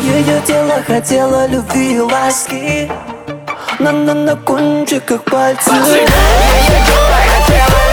Ее тело хотело любви и ласки, на кончиках пальцев. Поджигай ее тело, хотела